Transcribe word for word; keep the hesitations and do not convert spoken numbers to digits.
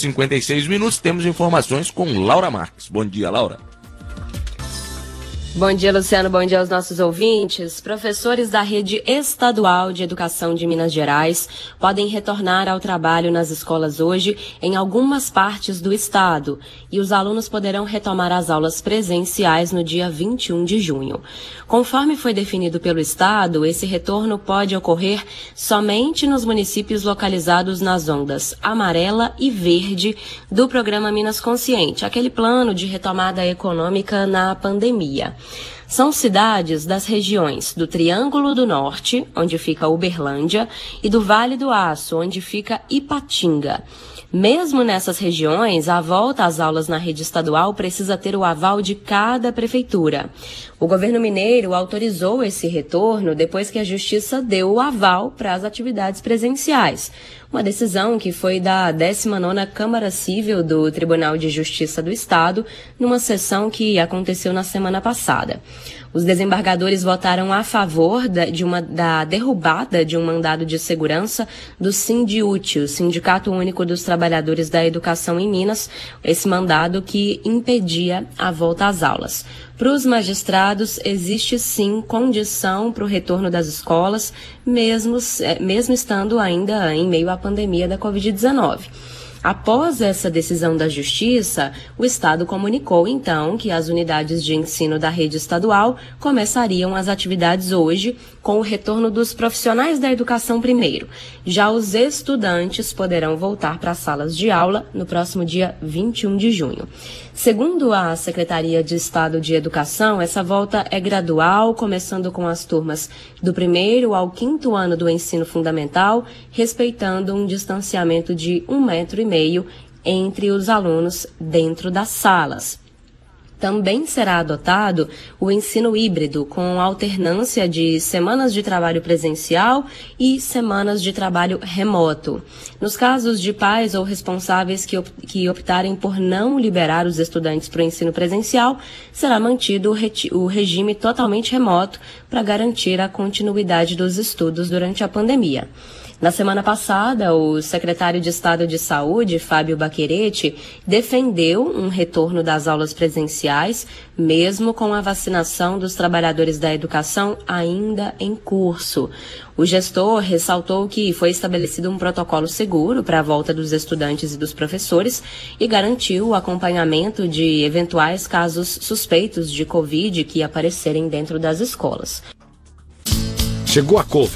cinquenta e seis minutos, temos informações com Laura Marques. Bom dia, Laura. Bom dia, Luciano. Bom dia aos nossos ouvintes. Professores da Rede Estadual de Educação de Minas Gerais podem retornar ao trabalho nas escolas hoje em algumas partes do estado e os alunos poderão retomar as aulas presenciais no dia vinte e um de junho. Conforme foi definido pelo estado, esse retorno pode ocorrer somente nos municípios localizados nas ondas amarela e verde do programa Minas Consciente, aquele plano de retomada econômica na pandemia. São cidades das regiões do Triângulo do Norte, onde fica Uberlândia, e do Vale do Aço, onde fica Ipatinga. Mesmo nessas regiões, a volta às aulas na rede estadual precisa ter o aval de cada prefeitura. O governo mineiro autorizou esse retorno depois que a Justiça deu o aval para as atividades presenciais. Uma decisão que foi da décima nona Câmara Civil do Tribunal de Justiça do Estado, numa sessão que aconteceu na semana passada. Os desembargadores votaram a favor da, de uma, da derrubada de um mandado de segurança do Sindiúti, o Sindicato Único dos Trabalhadores da Educação em Minas, esse mandado que impedia a volta às aulas. Para os magistrados, existe sim condição para o retorno das escolas, mesmo, mesmo estando ainda em meio à pandemia da covid dezenove. Após essa decisão da Justiça, o Estado comunicou, então, que as unidades de ensino da rede estadual começariam as atividades hoje, com o retorno dos profissionais da educação primeiro. Já os estudantes poderão voltar para as salas de aula no próximo dia vinte e um de junho. Segundo a Secretaria de Estado de Educação, essa volta é gradual, começando com as turmas do primeiro ao quinto ano do ensino fundamental, respeitando um distanciamento de um metro e meio entre os alunos dentro das salas. Também será adotado o ensino híbrido, com alternância de semanas de trabalho presencial e semanas de trabalho remoto. Nos casos de pais ou responsáveis que, op- que optarem por não liberar os estudantes para o ensino presencial, será mantido o, reti- o regime totalmente remoto para garantir a continuidade dos estudos durante a pandemia. Na semana passada, o secretário de Estado de Saúde, Fábio Baccherete, defendeu um retorno das aulas presenciais, mesmo com a vacinação dos trabalhadores da educação ainda em curso. O gestor ressaltou que foi estabelecido um protocolo seguro para a volta dos estudantes e dos professores e garantiu o acompanhamento de eventuais casos suspeitos de Covid que aparecerem dentro das escolas. Chegou a couve.